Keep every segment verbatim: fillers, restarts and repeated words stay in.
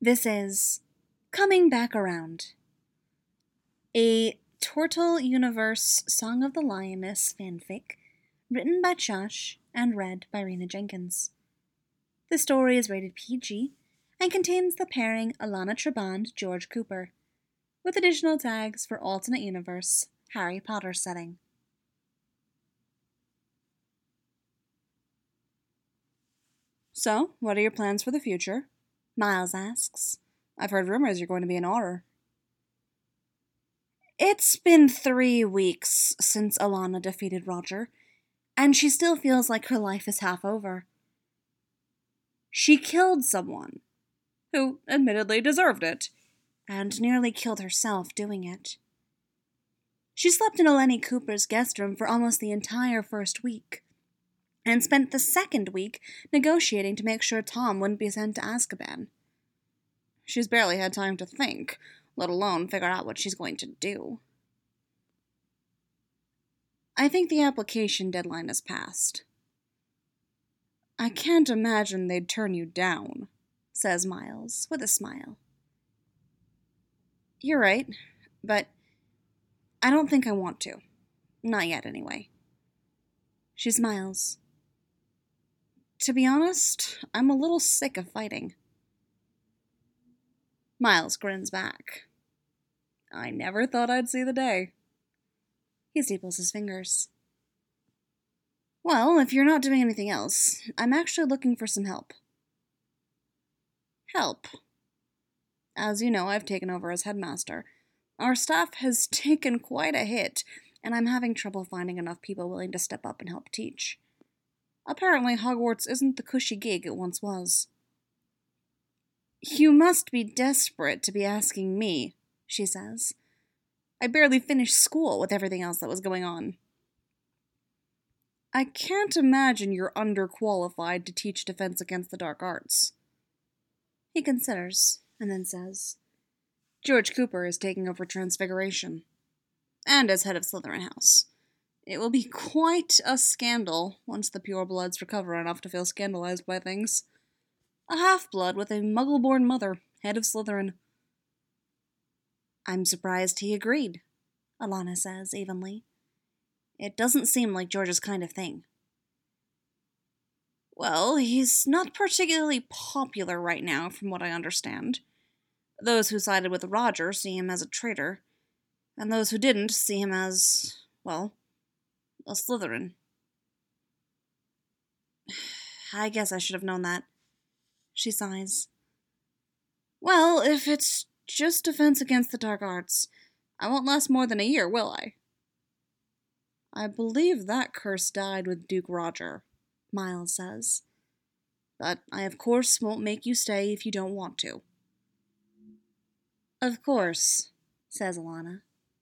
This is Coming Back Around, a Tortle Universe Song of the Lioness fanfic written by Josh and read by Rena Jenkins. The story is rated P G and contains the pairing Alana Trabond, George Cooper, with additional tags for alternate universe Harry Potter setting. So, what are your plans for the future? Miles asks. I've heard rumors you're going to be an Auror. It's been three weeks since Alana defeated Roger, and she still feels like her life is half over. She killed someone, who admittedly deserved it, and nearly killed herself doing it. She slept in Eleni Cooper's guest room for almost the entire first week, and spent the second week negotiating to make sure Tom wouldn't be sent to Azkaban. She's barely had time to think, let alone figure out what she's going to do. I think the application deadline has passed. I can't imagine they'd turn you down, says Miles, with a smile. You're right, but I don't think I want to. Not yet, anyway. She smiles. To be honest, I'm a little sick of fighting. Miles grins back. I never thought I'd see the day. He steeples his fingers. Well, if you're not doing anything else, I'm actually looking for some help. Help? As you know, I've taken over as headmaster. Our staff has taken quite a hit, and I'm having trouble finding enough people willing to step up and help teach. Apparently, Hogwarts isn't the cushy gig it once was. You must be desperate to be asking me, she says. I barely finished school with everything else that was going on. I can't imagine you're underqualified to teach Defense Against the Dark Arts. He considers, and then says, George Cooper is taking over Transfiguration, and as head of Slytherin House. It will be quite a scandal once the purebloods recover enough to feel scandalized by things. A half-blood with a muggle-born mother, head of Slytherin. I'm surprised he agreed, Alana says evenly. It doesn't seem like George's kind of thing. Well, he's not particularly popular right now, from what I understand. Those who sided with Roger see him as a traitor, and those who didn't see him as, well, a Slytherin. I guess I should have known that. She sighs. Well, if it's just Defense Against the Dark Arts, I won't last more than a year, will I? I believe that curse died with Duke Roger, Miles says. But I of course won't make you stay if you don't want to. Of course, says Alana.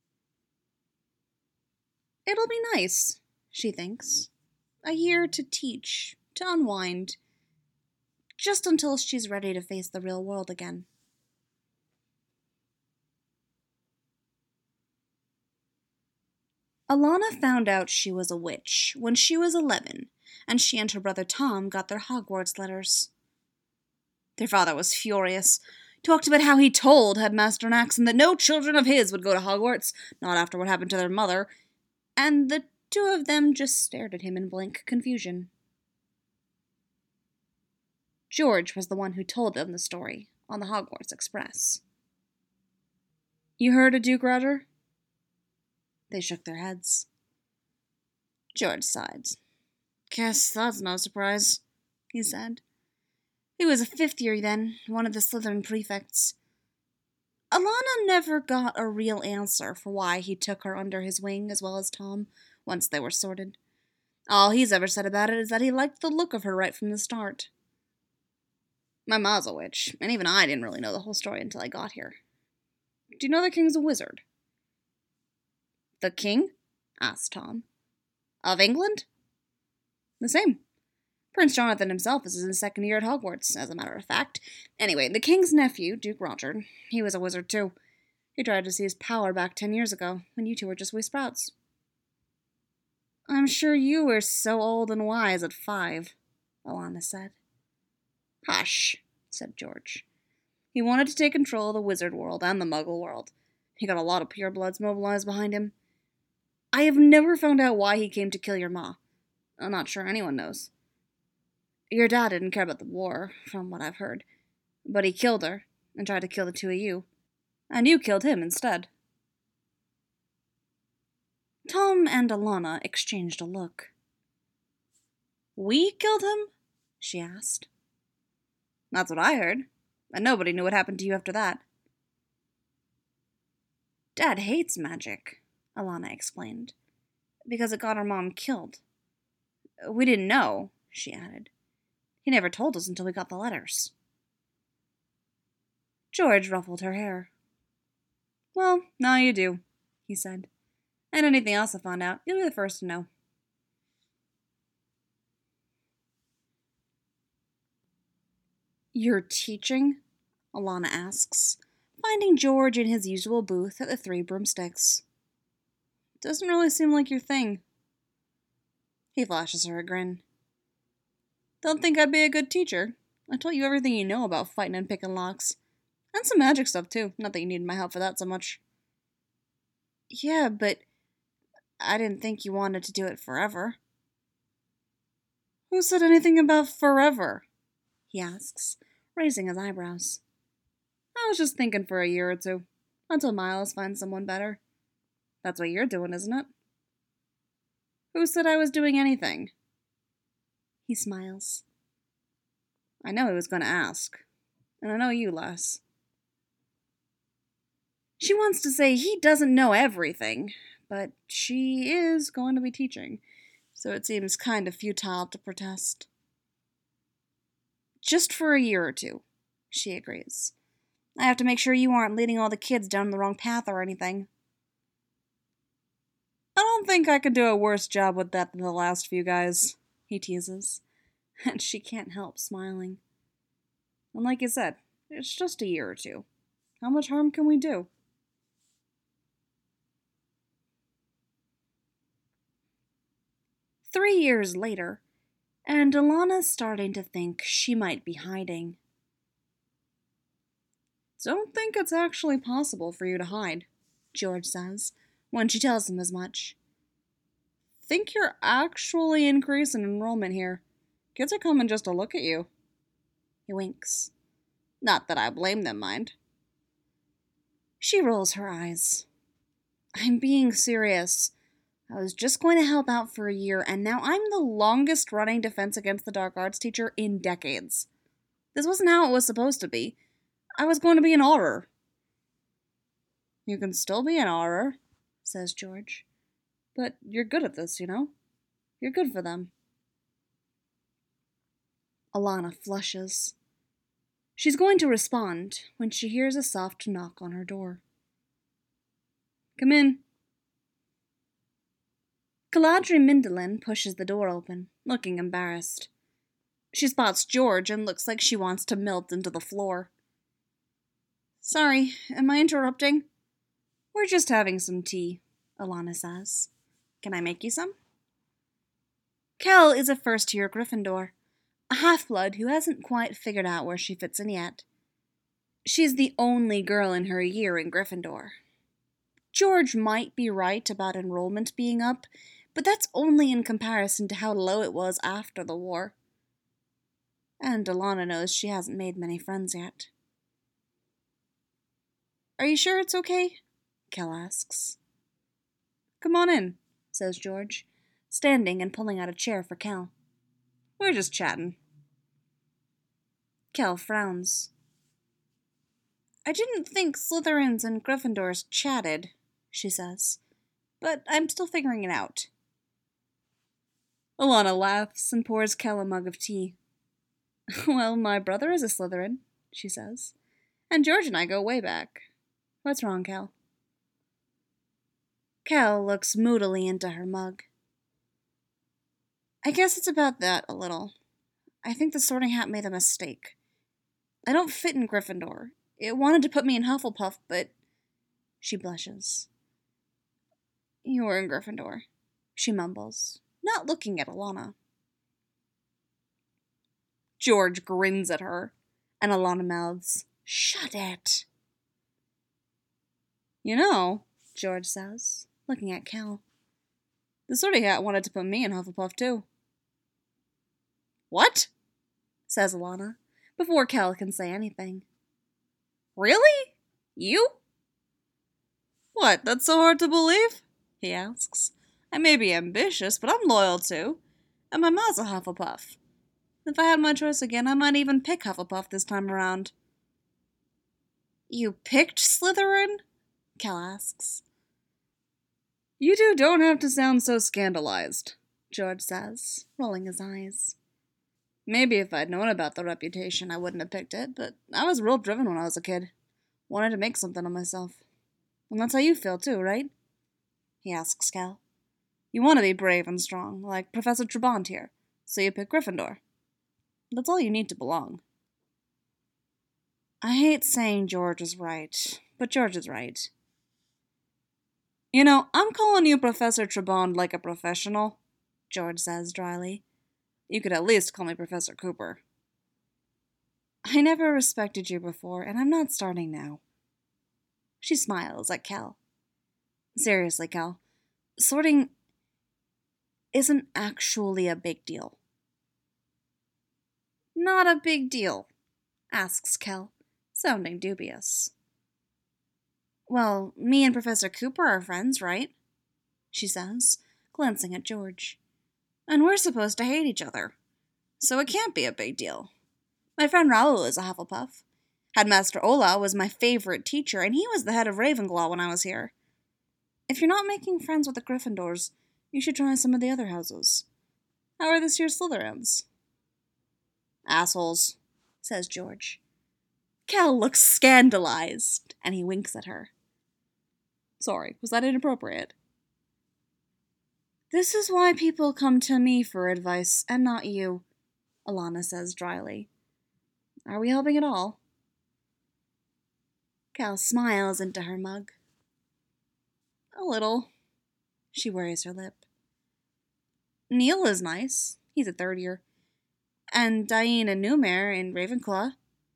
It'll be nice, she thinks. A year to teach, to unwind, just until she's ready to face the real world again. Alana found out she was a witch when she was eleven, and she and her brother Tom got their Hogwarts letters. Their father was furious, talked about how he told Headmaster Naxon that no children of his would go to Hogwarts, not after what happened to their mother, and the two of them just stared at him in blank confusion. George was the one who told them the story on the Hogwarts Express. You heard of Duke Roger? They shook their heads. George sighed. Guess that's no surprise, he said. He was a fifth year then, one of the Slytherin prefects. Alana never got a real answer for why he took her under his wing as well as Tom, once they were sorted. All he's ever said about it is that he liked the look of her right from the start. My ma's a witch, and even I didn't really know the whole story until I got here. Do you know the king's a wizard? The king? Asked Tom. Of England? The same. Prince Jonathan himself is in his second year at Hogwarts, as a matter of fact. Anyway, the king's nephew, Duke Roger, he was a wizard too. He tried to see his power back ten years ago, when you two were just wee sprouts. I'm sure you were so old and wise at five, Alana said. Hush, said George. He wanted to take control of the wizard world and the muggle world. He got a lot of purebloods mobilized behind him. I have never found out why he came to kill your ma. I'm not sure anyone knows. Your dad didn't care about the war, from what I've heard, but he killed her and tried to kill the two of you. And you killed him instead. Tom and Alana exchanged a look. We killed him? She asked. That's what I heard, and nobody knew what happened to you after that. Dad hates magic, Alana explained, because it got our mom killed. We didn't know, she added. He never told us until we got the letters. George ruffled her hair. Well, now you do, he said. And anything else I find out, you'll be the first to know. You're teaching? Alana asks, finding George in his usual booth at the Three Broomsticks. Doesn't really seem like your thing. He flashes her a grin. Don't think I'd be a good teacher. I taught you everything you know about fighting and picking locks. And some magic stuff, too. Not that you needed my help for that so much. Yeah, but I didn't think you wanted to do it forever. Who said anything about forever? He asks, raising his eyebrows. I was just thinking for a year or two, until Miles finds someone better. That's what you're doing, isn't it? Who said I was doing anything? He smiles. I know he was going to ask, and I know you, Les. She wants to say he doesn't know everything, but she is going to be teaching, so it seems kind of futile to protest. Just for a year or two, she agrees. I have to make sure you aren't leading all the kids down the wrong path or anything. I don't think I could do a worse job with that than the last few guys, he teases, and she can't help smiling. And like you said, it's just a year or two. How much harm can we do? Three years later, and Alana's starting to think she might be hiding. Don't think it's actually possible for you to hide, George says, when she tells him as much. Think you're actually increasing enrollment here. Kids are coming just to look at you. He winks. Not that I blame them, mind. She rolls her eyes. I'm being serious. I was just going to help out for a year, and now I'm the longest running Defense Against the Dark Arts teacher in decades. This wasn't how it was supposed to be. I was going to be an Auror. You can still be an Auror, says George. But you're good at this, you know? You're good for them. Alana flushes. She's going to respond when she hears a soft knock on her door. Come in. Galadriel Mindolin pushes the door open, looking embarrassed. She spots George and looks like she wants to melt into the floor. Sorry, am I interrupting? We're just having some tea, Alana says. Can I make you some? Kel is a first-year Gryffindor, a half-blood who hasn't quite figured out where she fits in yet. She's the only girl in her year in Gryffindor. George might be right about enrollment being up, but that's only in comparison to how low it was after the war. And Alana knows she hasn't made many friends yet. Are you sure it's okay? Kel asks. Come on in, says George, standing and pulling out a chair for Kel. We're just chatting. Kel frowns. I didn't think Slytherins and Gryffindors chatted, she says, but I'm still figuring it out. Alana laughs and pours Kel a mug of tea. Well, my brother is a Slytherin, she says, and George and I go way back. What's wrong, Kel? Kel looks moodily into her mug. I guess it's about that a little. I think the Sorting Hat made a mistake. I don't fit in Gryffindor. It wanted to put me in Hufflepuff, but... She blushes. You were in Gryffindor, she mumbles, not looking at Alana. George grins at her, and Alana mouths, Shut it. You know, George says, looking at Cal, the sorty hat wanted to put me in Hufflepuff, too. What? Says Alana, before Cal can say anything. Really? You? What, that's so hard to believe? He asks. I may be ambitious, but I'm loyal too. And my mom's a Hufflepuff. If I had my choice again, I might even pick Hufflepuff this time around. You picked Slytherin? Cal asks. You two don't have to sound so scandalized, George says, rolling his eyes. Maybe if I'd known about the reputation, I wouldn't have picked it, but I was real driven when I was a kid. Wanted to make something of myself. And that's how you feel too, right? He asks Cal. You want to be brave and strong, like Professor Trabant here, so you pick Gryffindor. That's all you need to belong. I hate saying George is right, but George is right. You know, I'm calling you Professor Trabant like a professional, George says dryly. You could at least call me Professor Cooper. I never respected you before, and I'm not starting now. She smiles at Cal. Seriously, Cal, sorting isn't actually a big deal. Not a big deal, asks Cal, sounding dubious. Well, me and Professor Cooper are friends, right? She says, glancing at George. And we're supposed to hate each other, so it can't be a big deal. My friend Raoul is a Hufflepuff. Headmaster Ola was my favorite teacher, and he was the head of Ravenclaw when I was here. If you're not making friends with the Gryffindors, you should try some of the other houses. How are this year's Slytherins? Assholes, says George. Cal looks scandalized, and he winks at her. Sorry, was that inappropriate? This is why people come to me for advice, and not you, Alana says dryly. Are we helping at all? Cal smiles into her mug. A little. She worries her lip. Neil is nice. He's a third year. And Diane and Newmare in Ravenclaw.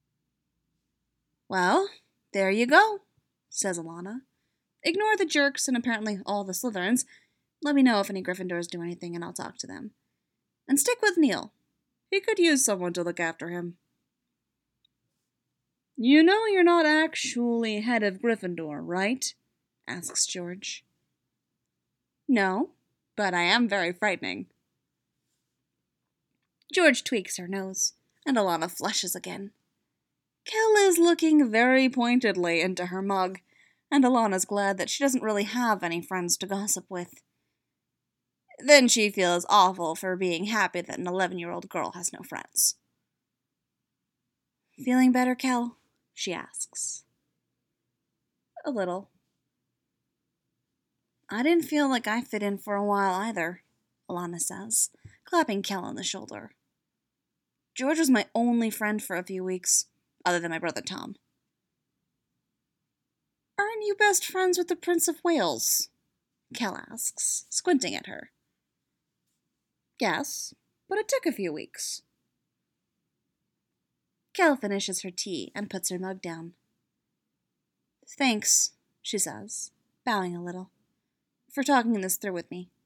Well, there you go, says Alana. Ignore the jerks and apparently all the Slytherins. Let me know if any Gryffindors do anything and I'll talk to them. And stick with Neil. He could use someone to look after him. You know you're not actually head of Gryffindor, right? Asks George. No, but I am very frightening. George tweaks her nose, and Alana flushes again. Kel is looking very pointedly into her mug, and Alana's glad that she doesn't really have any friends to gossip with. Then she feels awful for being happy that an eleven-year-old girl has no friends. Feeling better, Kel? She asks. A little. I didn't feel like I fit in for a while either, Alana says, clapping Kel on the shoulder. George was my only friend for a few weeks, other than my brother Tom. Aren't you best friends with the Prince of Wales? Kel asks, squinting at her. Yes, but it took a few weeks. Kel finishes her tea and puts her mug down. Thanks, she says, bowing a little, for talking this through with me.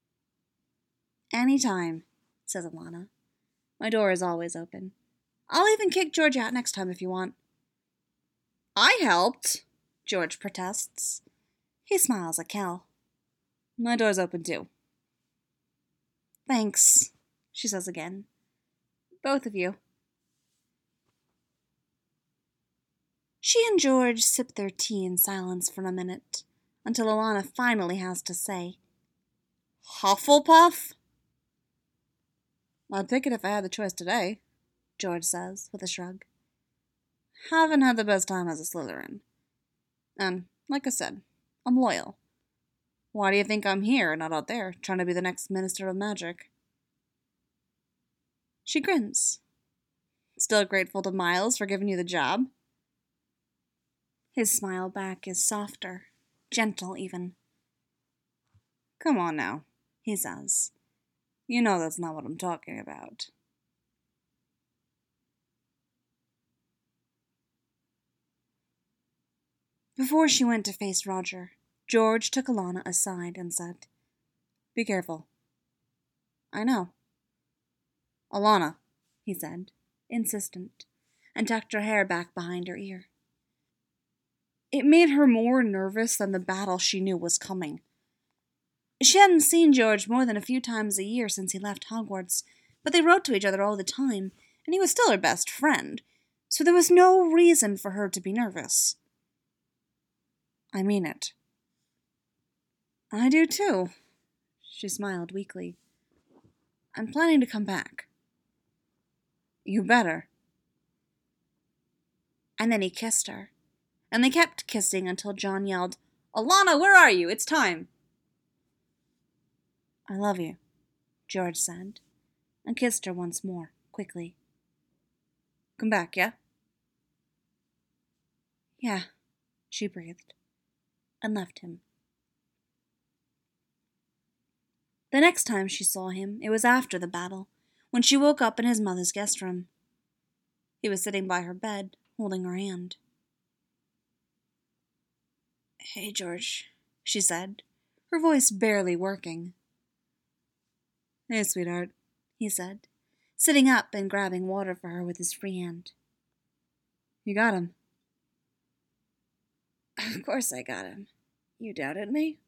Any time, says Alana. My door is always open. I'll even kick George out next time if you want. I helped, George protests. He smiles at Kel. My door's open too. Thanks, she says again. Both of you. She and George sip their tea in silence for a minute, until Alana finally has to say, Hufflepuff? I'd pick it if I had the choice today, George says, with a shrug. Haven't had the best time as a Slytherin. And, like I said, I'm loyal. Why do you think I'm here, not out there, trying to be the next Minister of Magic? She grins. Still grateful to Miles for giving you the job? His smile back is softer, gentle even. Come on now, he says. You know that's not what I'm talking about. Before she went to face Roger, George took Alana aside and said, "Be careful." "I know." "Alana," he said, insistent, and tucked her hair back behind her ear. It made her more nervous than the battle she knew was coming. She hadn't seen George more than a few times a year since he left Hogwarts, but they wrote to each other all the time, and he was still her best friend, so there was no reason for her to be nervous. "I mean it." "I do too." She smiled weakly. "I'm planning to come back." "You better." And then he kissed her, and they kept kissing until John yelled, "Alana, where are you? It's time." "I love you," George said, and kissed her once more, quickly. "Come back, yeah?" "Yeah," she breathed, and left him. The next time she saw him, it was after the battle, when she woke up in his mother's guest room. He was sitting by her bed, holding her hand. "Hey, George," she said, her voice barely working. "Hey, sweetheart," he said, sitting up and grabbing water for her with his free hand. "You got him." "Of course I got him. You doubted me?"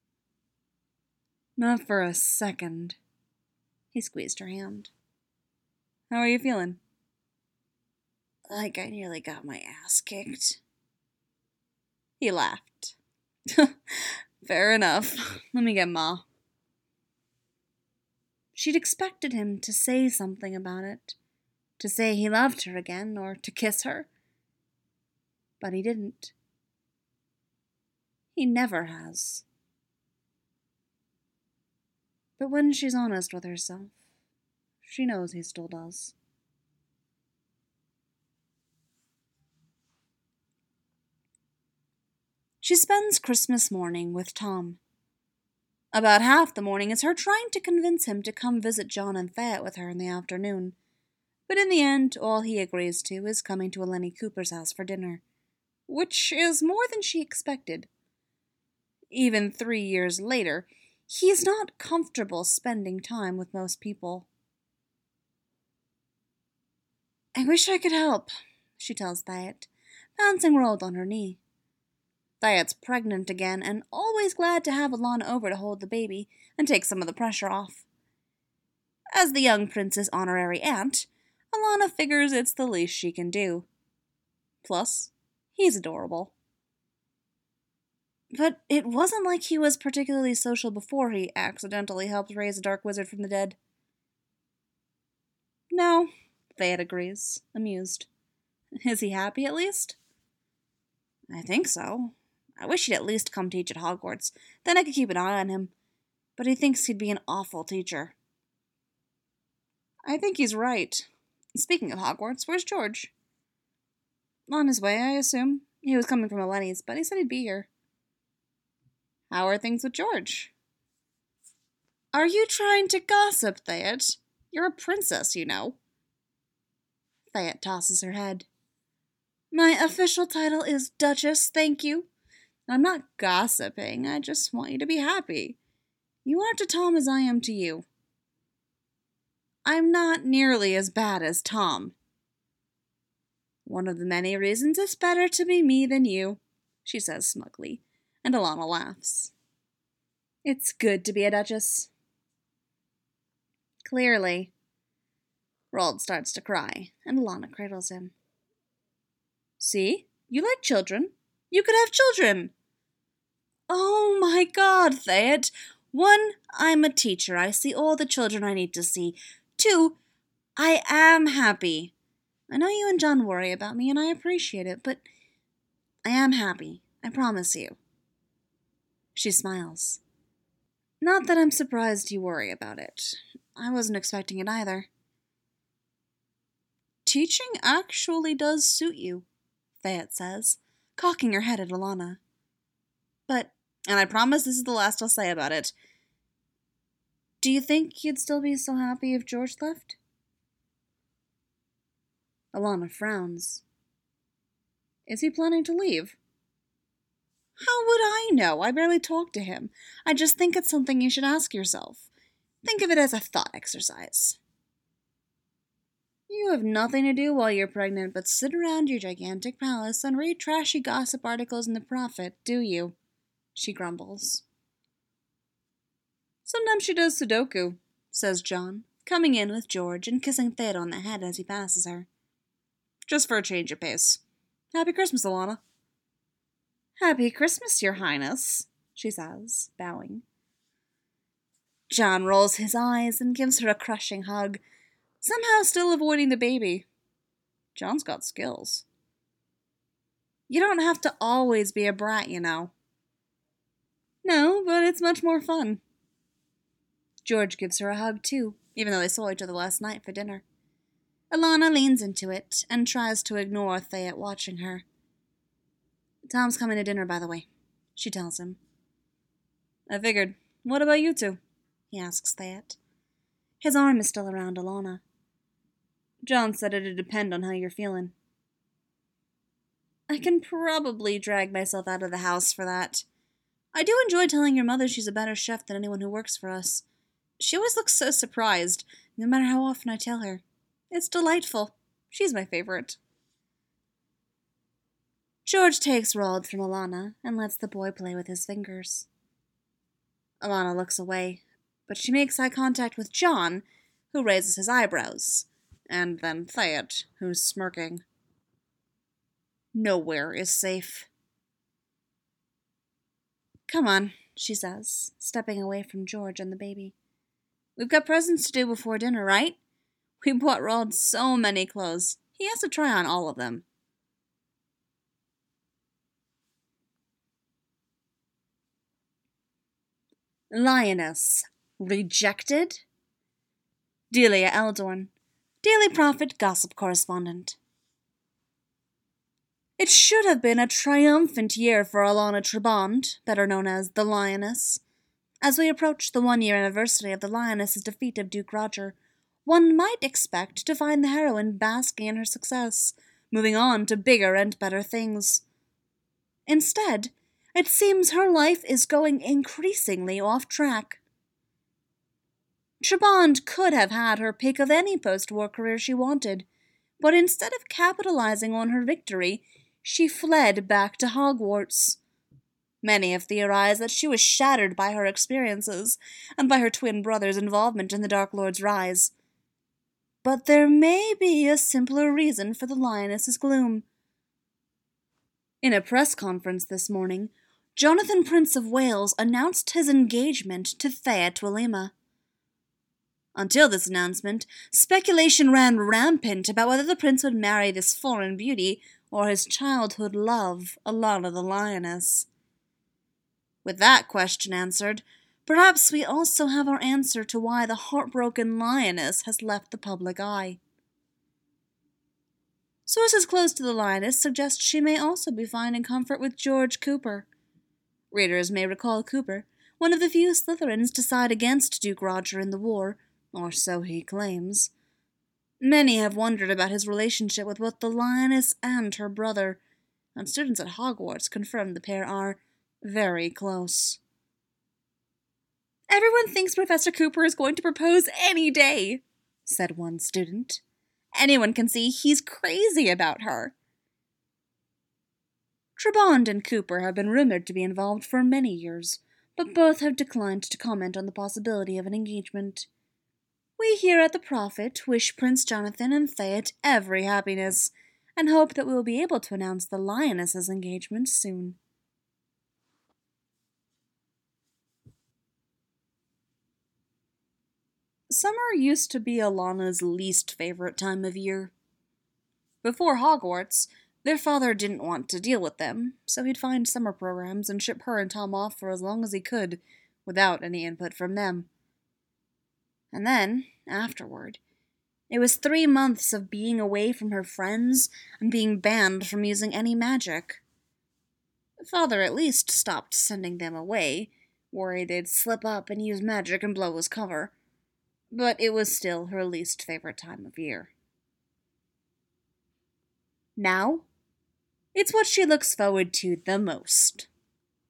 "Not for a second." He squeezed her hand. "How are you feeling?" "Like I nearly got my ass kicked." He laughed. "Fair enough. Let me get Ma." She'd expected him to say something about it, to say he loved her again, or to kiss her. But he didn't. He never has. But when she's honest with herself, she knows he still does. She spends Christmas morning with Tom. About half the morning is her trying to convince him to come visit John and Fayette with her in the afternoon. But in the end, all he agrees to is coming to Eleni Cooper's house for dinner, which is more than she expected. Even three years later, he is not comfortable spending time with most people. "I wish I could help," she tells Fayette, bouncing Roald on her knee. Fayette's pregnant again and always glad to have Alana over to hold the baby and take some of the pressure off. As the young prince's honorary aunt, Alana figures it's the least she can do. Plus, he's adorable. But it wasn't like he was particularly social before he accidentally helped raise a dark wizard from the dead. "No," Fayette agrees, amused. "Is he happy, at least?" "I think so. I wish he'd at least come teach at Hogwarts. Then I could keep an eye on him. But he thinks he'd be an awful teacher." "I think he's right. Speaking of Hogwarts, where's George?" "On his way, I assume. He was coming from Eleni's, but he said he'd be here." "How are things with George?" "Are you trying to gossip, Fayette? You're a princess, you know." Fayette tosses her head. "My official title is Duchess, thank you. I'm not gossiping, I just want you to be happy. You are to Tom as I am to you." "I'm not nearly as bad as Tom." "One of the many reasons it's better to be me than you," she says smugly, and Alana laughs. "It's good to be a duchess." "Clearly." Roald starts to cry, and Alana cradles him. "See? You like children. You could have children." "Oh my God, Fayette. One, I'm a teacher. I see all the children I need to see. Two, I am happy. I know you and John worry about me, and I appreciate it, but I am happy. I promise you." She smiles. "Not that I'm surprised you worry about it. I wasn't expecting it either." "Teaching actually does suit you," Fayette says, cocking her head at Alana. "But, and I promise this is the last I'll say about it, do you think you'd still be so happy if George left?" Alana frowns. "Is he planning to leave?" How would I know? I barely talk to him. I just think it's something you should ask yourself. Think of it as a thought exercise. You have nothing to do while you're pregnant but sit around your gigantic palace and read trashy gossip articles in the Prophet, do you? She grumbles. Sometimes she does Sudoku, says John, coming in with George and kissing Thea on the head as he passes her. Just for a change of pace. Happy Christmas, Alana. Happy Christmas, Your Highness, she says, bowing. John rolls his eyes and gives her a crushing hug, somehow still avoiding the baby. John's got skills. You don't have to always be a brat, you know. No, but it's much more fun. George gives her a hug, too, even though they saw each other last night for dinner. Alana leans into it and tries to ignore Thea watching her. Tom's coming to dinner, by the way, she tells him. I figured. What about you two? He asks Thea. His arm is still around Alana. John said it'd depend on how you're feeling. I can probably drag myself out of the house for that. I do enjoy telling your mother she's a better chef than anyone who works for us. She always looks so surprised, no matter how often I tell her. It's delightful. She's my favorite. George takes Roald from Alana and lets the boy play with his fingers. Alana looks away, but she makes eye contact with John, who raises his eyebrows, and then Thayet, who's smirking. Nowhere is safe. Come on, she says, stepping away from George and the baby. We've got presents to do before dinner, right? We bought Roald so many clothes. He has to try on all of them. Lioness. Rejected? Delia Eldorn, Daily Prophet Gossip Correspondent. It should have been a triumphant year for Alana Trebond, better known as the Lioness. As we approach the one-year anniversary of the Lioness's defeat of Duke Roger, one might expect to find the heroine basking in her success, moving on to bigger and better things. Instead, it seems her life is going increasingly off track. Trebond could have had her pick of any post-war career she wanted, but instead of capitalizing on her victory, she fled back to Hogwarts. Many have theorized that she was shattered by her experiences and by her twin brother's involvement in the Dark Lord's rise. But there may be a simpler reason for the Lioness's gloom. In a press conference this morning, Jonathan Prince of Wales announced his engagement to Thea Twilima. Until this announcement, speculation ran rampant about whether the prince would marry this foreign beauty or his childhood love, Alana the Lioness. With that question answered, perhaps we also have our answer to why the heartbroken Lioness has left the public eye. Sources close to the Lioness suggest she may also be finding comfort with George Cooper. Readers may recall Cooper, one of the few Slytherins to side against Duke Roger in the war, or so he claims. Many have wondered about his relationship with both the Lioness and her brother, and students at Hogwarts confirm the pair are very close. Everyone thinks Professor Cooper is going to propose any day, said one student. Anyone can see he's crazy about her. Trebond and Cooper have been rumored to be involved for many years, but both have declined to comment on the possibility of an engagement. We here at the Prophet wish Prince Jonathan and Thayet every happiness, and hope that we will be able to announce the Lioness's engagement soon. Summer used to be Alana's least favorite time of year. Before Hogwarts, their father didn't want to deal with them, so he'd find summer programs and ship her and Tom off for as long as he could, without any input from them. And then, afterward, it was three months of being away from her friends and being banned from using any magic. Father at least stopped sending them away, worried they'd slip up and use magic and blow his cover. But it was still her least favorite time of year. Now, it's what she looks forward to the most.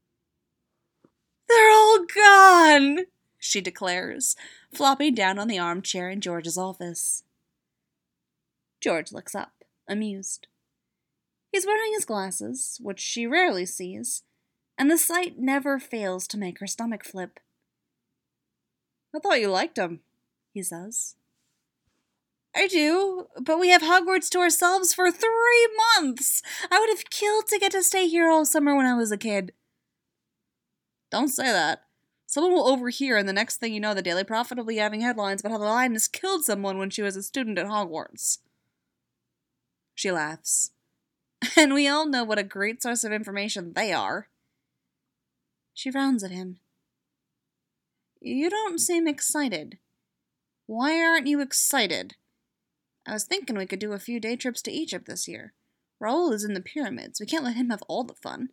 They're all gone, she declares, flopping down on the armchair in George's office. George looks up, amused. He's wearing his glasses, which she rarely sees, and the sight never fails to make her stomach flip. I thought you liked them, he says. I do, but we have Hogwarts to ourselves for three months. I would have killed to get to stay here all summer when I was a kid. Don't say that. Someone will overhear, and the next thing you know, the Daily Prophet will be having headlines about how the lioness killed someone when she was a student at Hogwarts. She laughs. And we all know what a great source of information they are. She frowns at him. You don't seem excited. Why aren't you excited? I was thinking we could do a few day trips to Egypt this year. Raoul is in the pyramids. We can't let him have all the fun.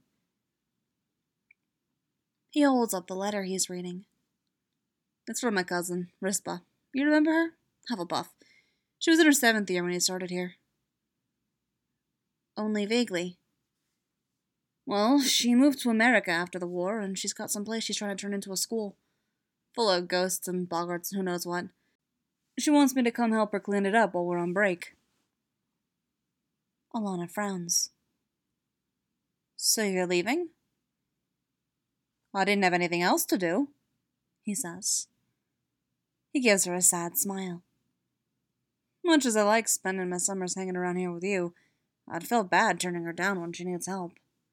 He holds up the letter he's reading. It's from my cousin, Rispa. You remember her? Hufflepuff. She was in her seventh year when he started here. Only vaguely. Well, she moved to America after the war, and she's got some place she's trying to turn into a school. Full of ghosts and boggarts and who knows what. She wants me to come help her clean it up while we're on break. Alana frowns. So you're leaving? I didn't have anything else to do, he says. He gives her a sad smile. Much as I like spending my summers hanging around here with you, I'd feel bad turning her down when she needs help.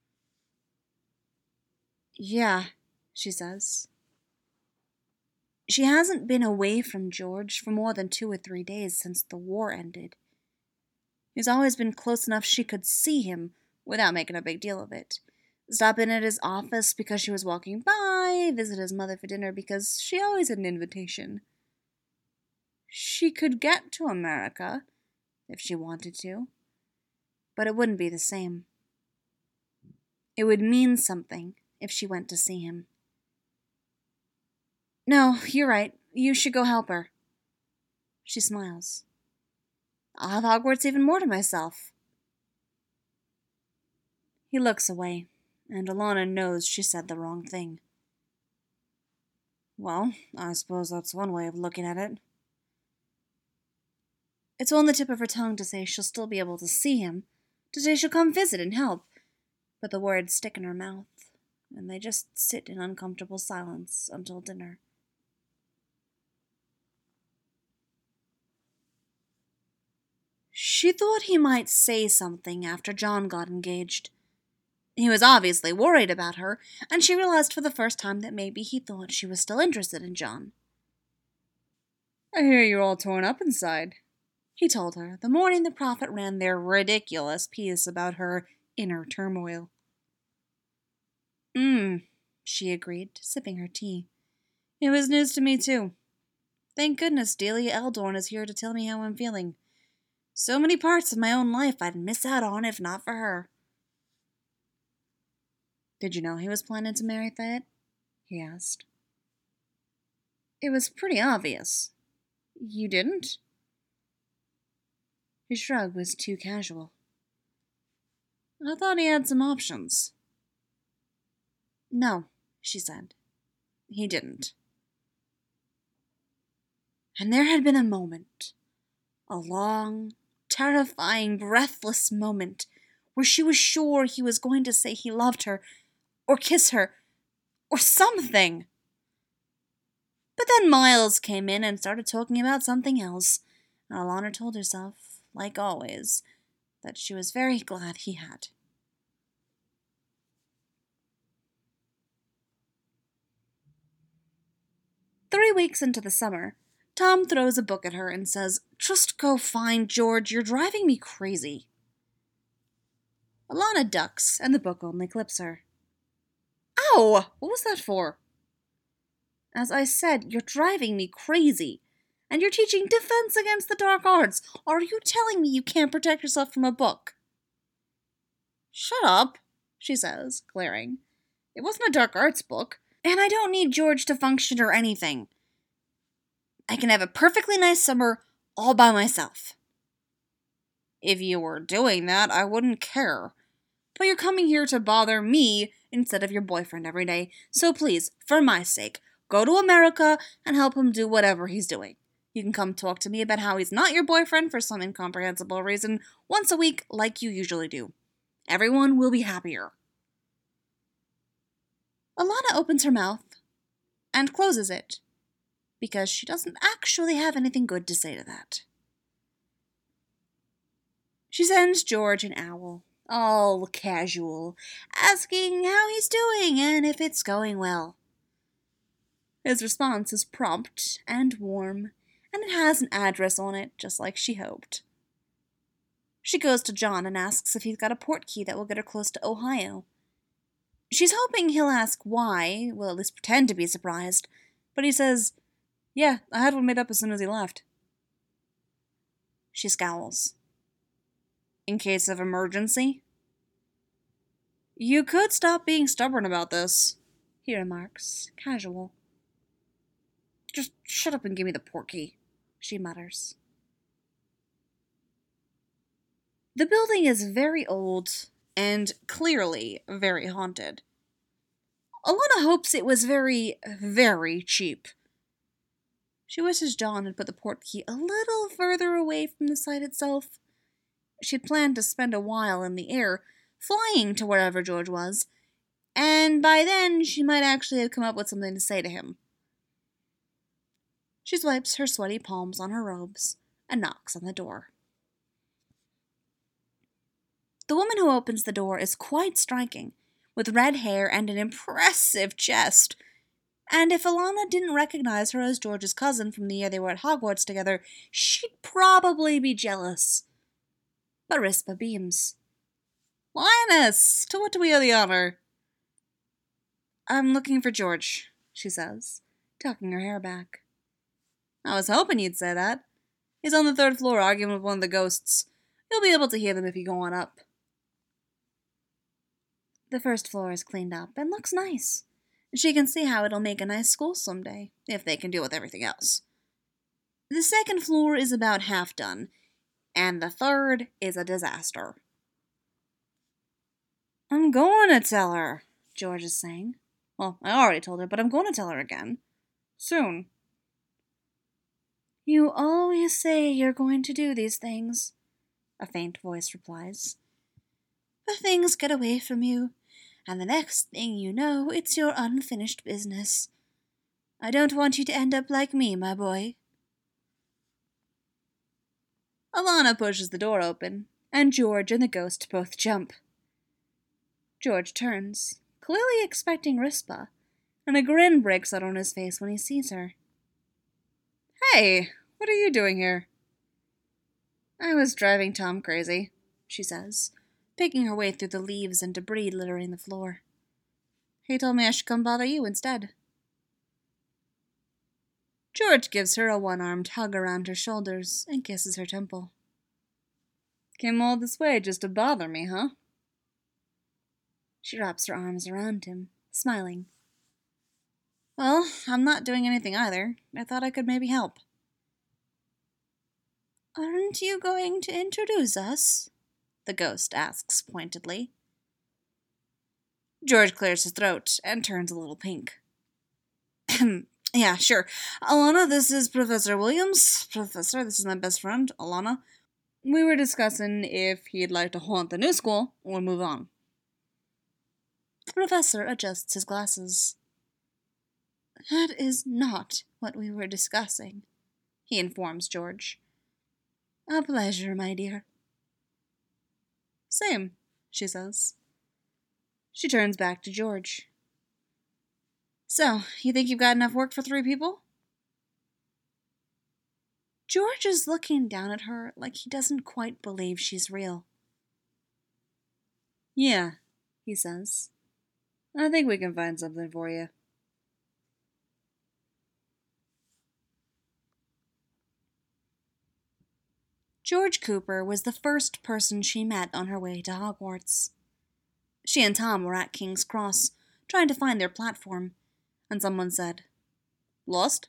Yeah, she says. She hasn't been away from George for more than two or three days since the war ended. He's always been close enough she could see him without making a big deal of it. Stop in at his office because she was walking by, visit his mother for dinner because she always had an invitation. She could get to America if she wanted to, but it wouldn't be the same. It would mean something if she went to see him. No, you're right. You should go help her. She smiles. I'll have Hogwarts even more to myself. He looks away, and Alana knows she said the wrong thing. Well, I suppose that's one way of looking at it. It's on the tip of her tongue to say she'll still be able to see him, to say she'll come visit and help, but the words stick in her mouth, and they just sit in uncomfortable silence until dinner. She thought he might say something after John got engaged. He was obviously worried about her, and she realized for the first time that maybe he thought she was still interested in John. I hear you're all torn up inside, he told her the morning the Prophet ran their ridiculous piece about her inner turmoil. Mm, she agreed, sipping her tea. It was news to me, too. Thank goodness Delia Eldorn is here to tell me how I'm feeling. So many parts of my own life I'd miss out on if not for her. Did you know he was planning to marry Thaet? He asked. It was pretty obvious. You didn't? His shrug was too casual. I thought he had some options. No, she said. He didn't. And there had been a moment, a long, terrifying, breathless moment, where she was sure he was going to say he loved her, or kiss her, or something. But then Miles came in and started talking about something else, and Alana told herself, like always, that she was very glad he had. Three weeks into the summer, Tom throws a book at her and says, Just go find George, you're driving me crazy. Alana ducks, and the book only clips her. Ow! What was that for? As I said, you're driving me crazy. And you're teaching defense against the dark arts. Are you telling me you can't protect yourself from a book? Shut up, she says, glaring. It wasn't a dark arts book, and I don't need George to function or anything. I can have a perfectly nice summer all by myself. If you were doing that, I wouldn't care. But you're coming here to bother me instead of your boyfriend every day, so please, for my sake, go to America and help him do whatever he's doing. You can come talk to me about how he's not your boyfriend for some incomprehensible reason once a week like you usually do. Everyone will be happier. Alana opens her mouth and closes it because she doesn't actually have anything good to say to that. She sends George an owl, all casual, asking how he's doing and if it's going well. His response is prompt and warm, and it has an address on it, just like she hoped. She goes to John and asks if he's got a port key that will get her close to Ohio. She's hoping he'll ask why, well, at least pretend to be surprised, but he says, "Yeah, I had one made up as soon as he left." She scowls. "In case of emergency?" "You could stop being stubborn about this," he remarks, casual. "Just shut up and give me the port key," she mutters. The building is very old and clearly very haunted. Alana hopes it was very, very cheap. She wishes John had put the port key a little further away from the site itself. She'd planned to spend a while in the air, flying to wherever George was, and by then she might actually have come up with something to say to him. She swipes her sweaty palms on her robes and knocks on the door. The woman who opens the door is quite striking, with red hair and an impressive chest. And if Alana didn't recognize her as George's cousin from the year they were at Hogwarts together, she'd probably be jealous. But Rispa beams. "Lioness, to what do we owe the honor?" "I'm looking for George," she says, tucking her hair back. "I was hoping you'd say that. He's on the third floor arguing with one of the ghosts. You'll be able to hear them if you go on up." The first floor is cleaned up and looks nice. She can see how it'll make a nice school someday, if they can deal with everything else. The second floor is about half done, and the third is a disaster. "I'm going to tell her," George is saying. "Well, I already told her, but I'm going to tell her again. Soon." "You always say you're going to do these things," a faint voice replies. "But things get away from you, and the next thing you know, it's your unfinished business. I don't want you to end up like me, my boy." Alana pushes the door open, and George and the ghost both jump. George turns, clearly expecting Rispa, and a grin breaks out on his face when he sees her. "Hey, what are you doing here?" "I was driving Tom crazy," she says, picking her way through the leaves and debris littering the floor. "He told me I should come bother you instead." George gives her a one-armed hug around her shoulders and kisses her temple. "Came all this way just to bother me, huh?" She wraps her arms around him, smiling. "Well, I'm not doing anything either. I thought I could maybe help." "Aren't you going to introduce us?" the ghost asks pointedly. George clears his throat and turns a little pink. "Yeah, sure. Alana, this is Professor Williams. Professor, this is my best friend, Alana. We were discussing if he'd like to haunt the new school or move on." The professor adjusts his glasses. "That is not what we were discussing," he informs George. "A pleasure, my dear." "Same," she says. She turns back to George. "So, you think you've got enough work for three people?" George is looking down at her like he doesn't quite believe she's real. "Yeah," he says. "I think we can find something for you." George Cooper was the first person she met on her way to Hogwarts. She and Tom were at King's Cross, trying to find their platform, and someone said, "Lost?"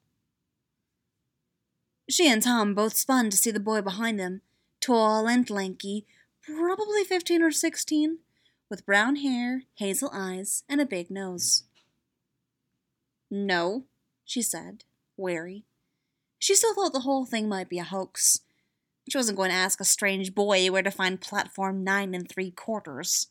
She and Tom both spun to see the boy behind them, tall and lanky, probably fifteen or sixteen, with brown hair, hazel eyes, and a big nose. No, she said, wary. She still thought the whole thing might be a hoax. She wasn't going to ask a strange boy where to find platform nine and three quarters.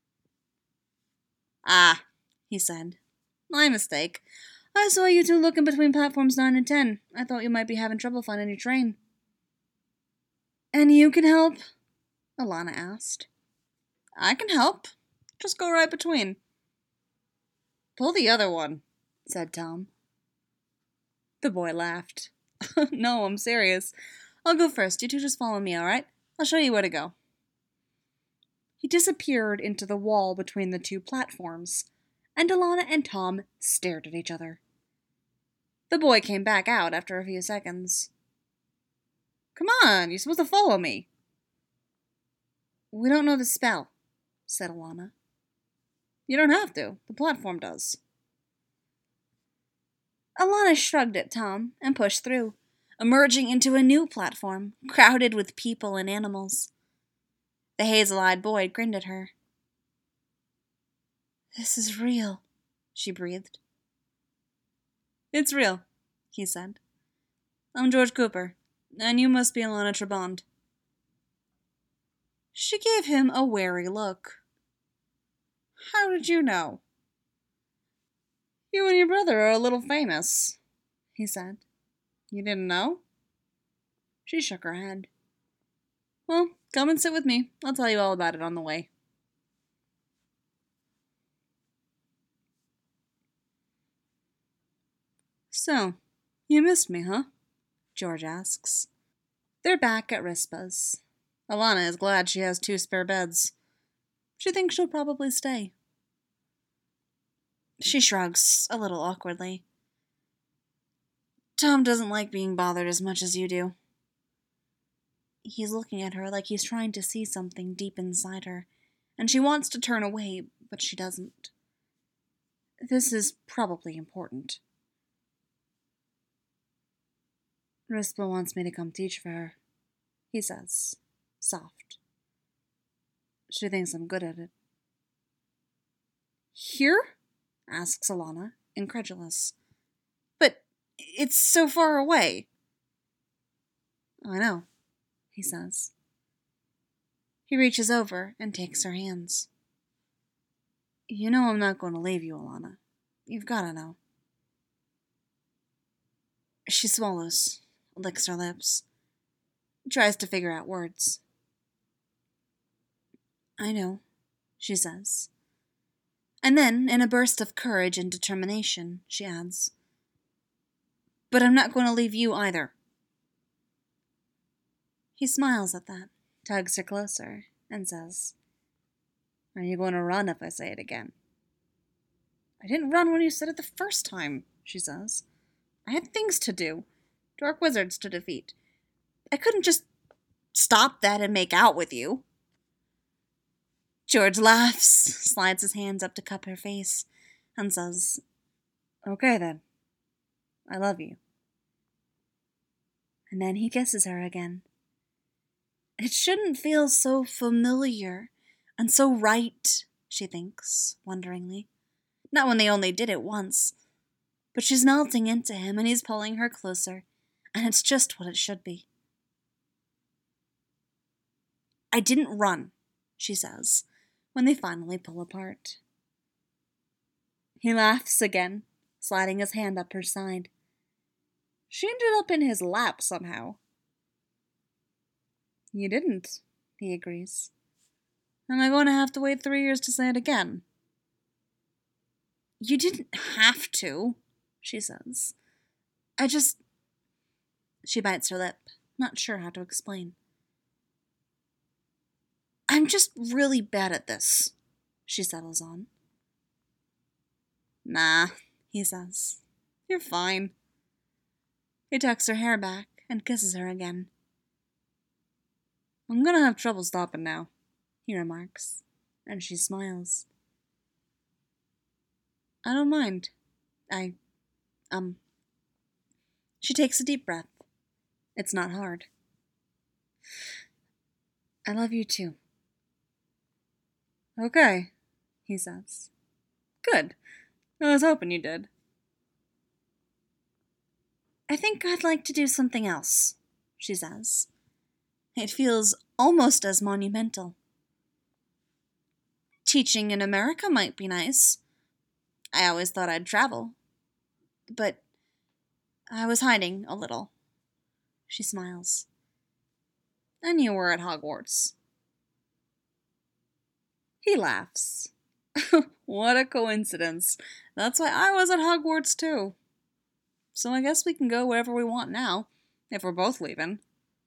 Ah, he said. My mistake. I saw you two looking between platforms nine and ten. I thought you might be having trouble finding your train. And you can help? Alana asked. I can help. Just go right between. Pull the other one, said Tom. The boy laughed. No, I'm serious. I'll go first. You two just follow me, all right? I'll show you where to go. He disappeared into the wall between the two platforms, and Alana and Tom stared at each other. The boy came back out after a few seconds. Come on, you're supposed to follow me. We don't know the spell, said Alana. You don't have to. The platform does. Alana shrugged at Tom and pushed through, emerging into a new platform, crowded with people and animals. The hazel-eyed boy grinned at her. This is real, she breathed. It's real, he said. I'm George Cooper, and you must be Alana Trebond. She gave him a wary look. How did you know? You and your brother are a little famous, he said. You didn't know? She shook her head. Well, come and sit with me. I'll tell you all about it on the way. So, you missed me, huh? George asks. They're back at Rispa's. Alana is glad she has two spare beds. She thinks she'll probably stay. She shrugs, a little awkwardly. Tom doesn't like being bothered as much as you do. He's looking at her like he's trying to see something deep inside her, and she wants to turn away, but she doesn't. This is probably important. Rispa wants me to come teach for her, he says, soft. She thinks I'm good at it. Here? Asks Alana, incredulous. But it's so far away. I know, he says. He reaches over and takes her hands. You know I'm not going to leave you, Alana. You've got to know. She swallows, licks her lips, tries to figure out words. I know, she says. And then, in a burst of courage and determination, she adds, But I'm not going to leave you either. He smiles at that, tugs her closer, and says, Are you going to run if I say it again? I didn't run when you said it the first time, she says. I had things to do, dark wizards to defeat. I couldn't just stop that and make out with you. George laughs, slides his hands up to cup her face, and says, Okay then, I love you. And then he kisses her again. It shouldn't feel so familiar and so right, she thinks, wonderingly. Not when they only did it once. But she's melting into him, and he's pulling her closer, and it's just what it should be. I didn't run, she says, when they finally pull apart. He laughs again, sliding his hand up her side. She ended up in his lap somehow. You didn't, he agrees. Am I going to have to wait three years to say it again? You didn't have to, she says. I just... She bites her lip, not sure how to explain. I'm just really bad at this, she settles on. Nah, he says. You're fine. He tucks her hair back and kisses her again. I'm gonna have trouble stopping now, he remarks, and she smiles. I don't mind. I, um... She takes a deep breath. It's not hard. I love you too. Okay, he says. Good. I was hoping you did. I think I'd like to do something else, she says. It feels almost as monumental. Teaching in America might be nice. I always thought I'd travel. But I was hiding a little. She smiles. And you were at Hogwarts. He laughs. What a coincidence. That's why I was at Hogwarts too. So I guess we can go wherever we want now, if we're both leaving.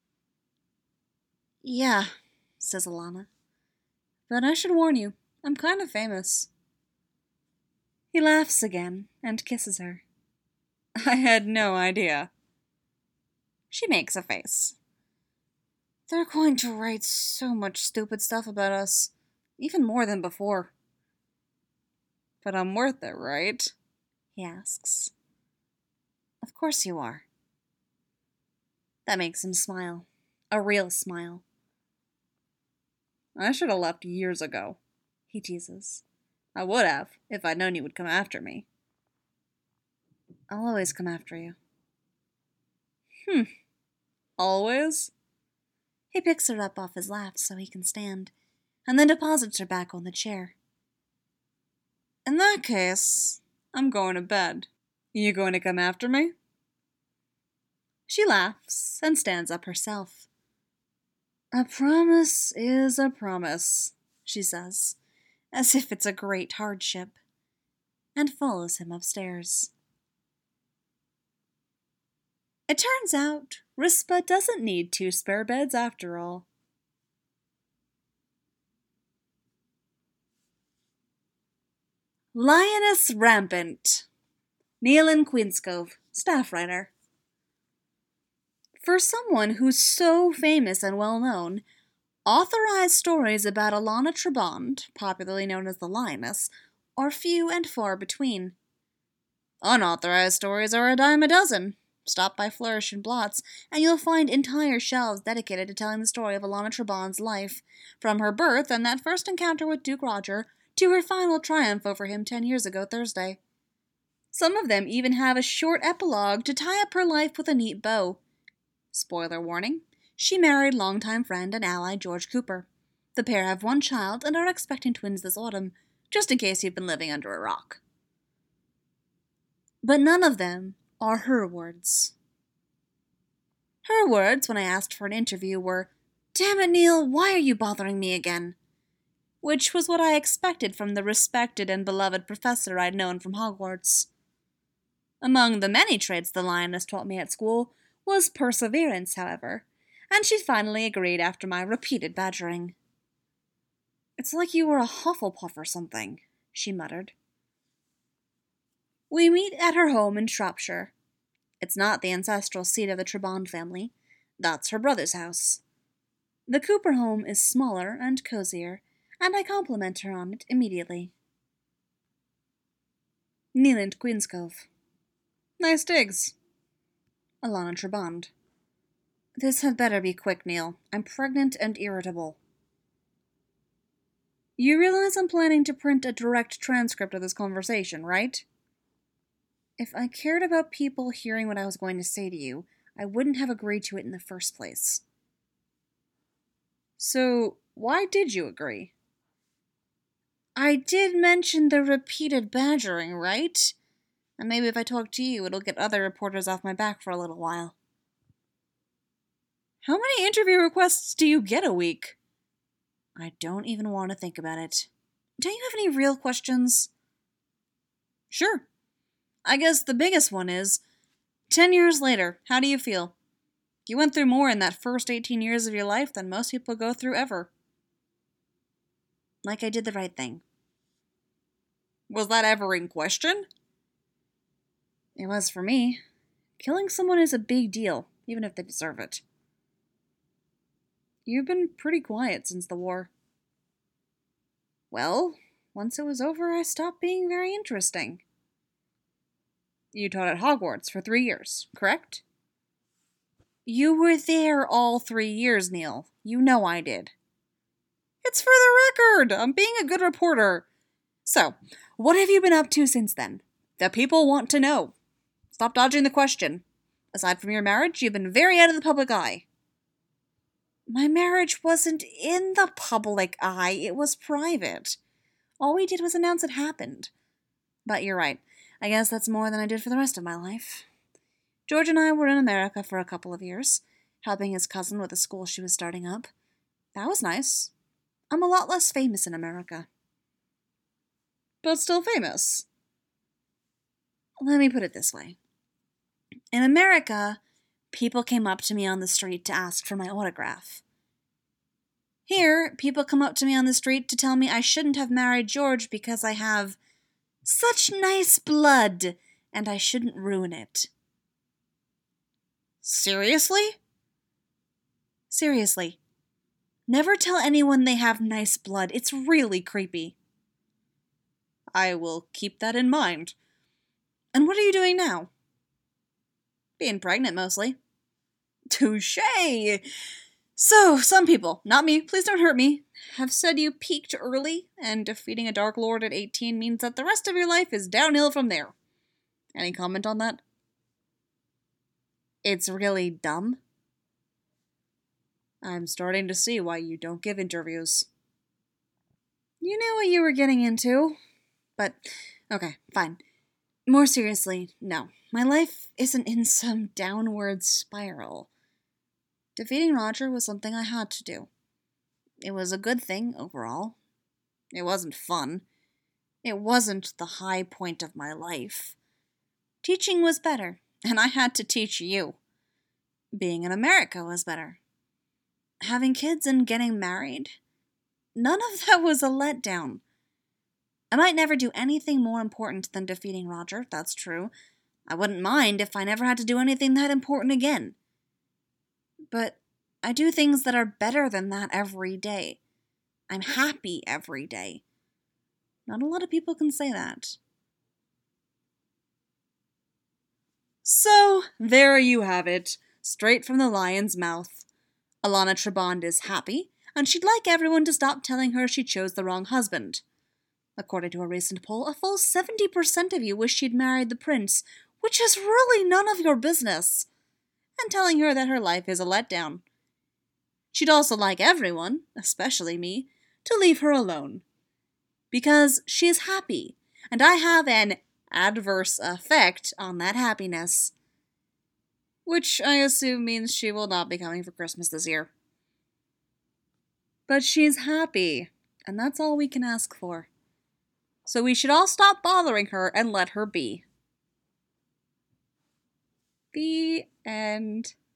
Yeah, says Alana. But I should warn you, I'm kind of famous. He laughs again and kisses her. I had no idea. She makes a face. They're going to write so much stupid stuff about us, even more than before. But I'm worth it, right? He asks. Of course you are. That makes him smile. A real smile. I should have left years ago, he teases. I would have, if I'd known you would come after me. I'll always come after you. Hmm. Always? He picks her up off his lap so he can stand, and then deposits her back on the chair. In that case, I'm going to bed. You going to come after me? She laughs and stands up herself. A promise is a promise, she says, as if it's a great hardship, and follows him upstairs. It turns out Rispa doesn't need two spare beds after all. Lioness Rampant. Nealon Queenscove, staff writer. For someone who's so famous and well-known, authorized stories about Alana Trebond, popularly known as the Lioness, are few and far between. Unauthorized stories are a dime a dozen. Stop by Flourish and Blots, and you'll find entire shelves dedicated to telling the story of Alana Trebond's life, from her birth and that first encounter with Duke Roger to her final triumph over him ten years ago Thursday. Some of them even have a short epilogue to tie up her life with a neat bow. Spoiler warning, she married longtime friend and ally George Cooper. The pair have one child and are expecting twins this autumn, just in case you've been living under a rock. But none of them are her words. Her words, when I asked for an interview, were, "Damn it, Neil, why are you bothering me again?" Which was what I expected from the respected and beloved professor I'd known from Hogwarts. Among the many traits the Lioness taught me at school was perseverance, however, and she finally agreed after my repeated badgering. "It's like you were a Hufflepuff or something," she muttered. We meet at her home in Shropshire. It's not the ancestral seat of the Trebond family. That's her brother's house. The Cooper home is smaller and cozier, and I compliment her on it immediately. Nealon Queenscove. Nice digs. Alana Trebond. This had better be quick, Neil. I'm pregnant and irritable. You realize I'm planning to print a direct transcript of this conversation, right? If I cared about people hearing what I was going to say to you, I wouldn't have agreed to it in the first place. So, why did you agree? I did mention the repeated badgering, right? And maybe if I talk to you, it'll get other reporters off my back for a little while. How many interview requests do you get a week? I don't even want to think about it. Don't you have any real questions? Sure. I guess the biggest one is, ten years later, how do you feel? You went through more in that first eighteen years of your life than most people go through ever. Like I did the right thing. Was that ever in question? It was for me. Killing someone is a big deal, even if they deserve it. You've been pretty quiet since the war. Well, once it was over, I stopped being very interesting. You taught at Hogwarts for three years, correct? You were there all three years, Neil. You know I did. It's for the record. I'm being a good reporter. So, what have you been up to since then? The people want to know. Stop dodging the question. Aside from your marriage, you've been very out of the public eye. My marriage wasn't in the public eye. It was private. All we did was announce it happened. But you're right. I guess that's more than I did for the rest of my life. George and I were in America for a couple of years, helping his cousin with a school she was starting up. That was nice. I'm a lot less famous in America. But still famous. Let me put it this way. In America, people came up to me on the street to ask for my autograph. Here, people come up to me on the street to tell me I shouldn't have married George because I have such nice blood, and I shouldn't ruin it. Seriously? Seriously. Never tell anyone they have nice blood. It's really creepy. I will keep that in mind. And what are you doing now? Being pregnant, mostly. Touché! So, some people, not me, please don't hurt me, have said you peaked early, and defeating a Dark Lord at eighteen means that the rest of your life is downhill from there. Any comment on that? It's really dumb. I'm starting to see why you don't give interviews. You knew what you were getting into. But, okay, fine. More seriously, no. My life isn't in some downward spiral. Defeating Roger was something I had to do. It was a good thing, overall. It wasn't fun. It wasn't the high point of my life. Teaching was better, and I had to teach you. Being in America was better. Having kids and getting married? None of that was a letdown. I might never do anything more important than defeating Roger, that's true. I wouldn't mind if I never had to do anything that important again. But I do things that are better than that every day. I'm happy every day. Not a lot of people can say that. So, there you have it, straight from the lion's mouth. Alana Trebond is happy, and she'd like everyone to stop telling her she chose the wrong husband. According to a recent poll, a full seventy percent of you wish she'd married the prince, which is really none of your business, and telling her that her life is a letdown. She'd also like everyone, especially me, to leave her alone. Because she is happy, and I have an adverse effect on that happiness. Which I assume means she will not be coming for Christmas this year. But she's happy, and that's all we can ask for. So we should all stop bothering her and let her be. The end.